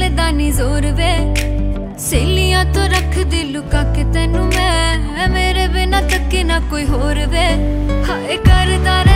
ਕਿਸੇ ਦਾ ਨੀ ਜ਼ੋਰ ਵੇ ਸਹੇਲੀਆਂ ਤੋਂ ਰੱਖਦੀ ਲੁਕਾ ਕੇ ਤੈਨੂੰ ਮੈਂ ਮੇਰੇ ਬਿਨਾ ਤੱਕੇ ਨਾ ਕੋਈ ਹੋਰ ਵੇ ਹਾਏ ਕਰਦਾ